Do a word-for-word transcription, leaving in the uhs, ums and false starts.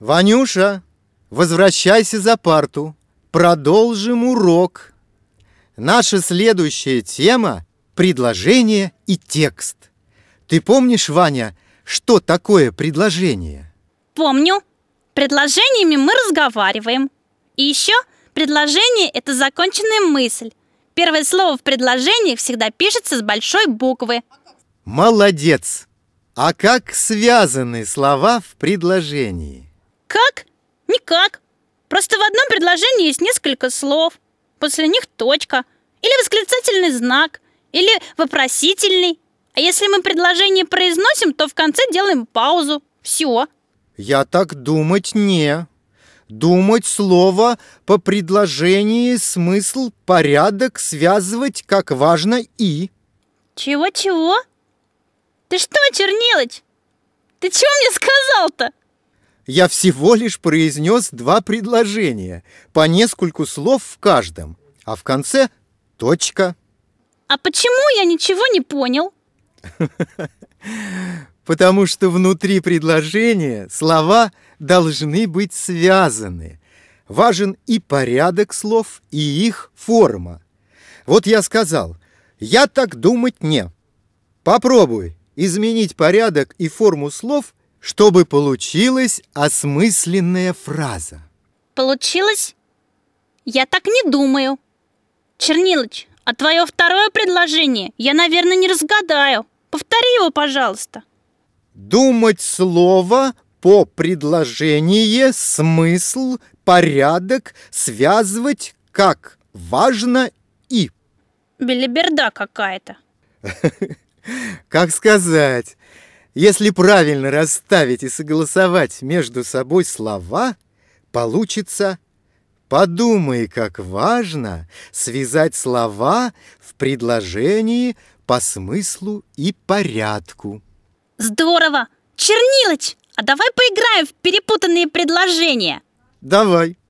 Ванюша, возвращайся за парту. Продолжим урок. Наша следующая тема – предложение и текст. Ты помнишь, Ваня, что такое предложение? Помню. Предложениями мы разговариваем. И еще предложение – это законченная мысль. Первое слово в предложении всегда пишется с большой буквы. Молодец! А как связаны слова в предложении? Как? Никак. Просто в одном предложении есть несколько слов. После них точка. Или восклицательный знак. Или вопросительный. А если мы предложение произносим, то в конце делаем паузу. Все. Я так думать не. Думать слово по предложению, смысл, порядок связывать как важно и. Чего-чего? Ты что, Чернилыч? Ты чего мне сказал-то? Я всего лишь произнес два предложения, по нескольку слов в каждом, а в конце точка. А почему я ничего не понял? Потому что внутри предложения слова должны быть связаны. Важен и порядок слов, и их форма. Вот я сказал, я так думать не. Попробуй изменить порядок и форму слов, чтобы получилась осмысленная фраза. Получилось? Я так не думаю. Чернилыч, а твое второе предложение я, наверное, не разгадаю. Повтори его, пожалуйста. Думать слово по предложению, смысл, порядок связывать как важно и. Белиберда какая-то. Как сказать? Если правильно расставить и согласовать между собой слова, получится: подумай, как важно связать слова в предложении по смыслу и порядку. Здорово! Чернилыч, а давай поиграем в перепутанные предложения. Давай.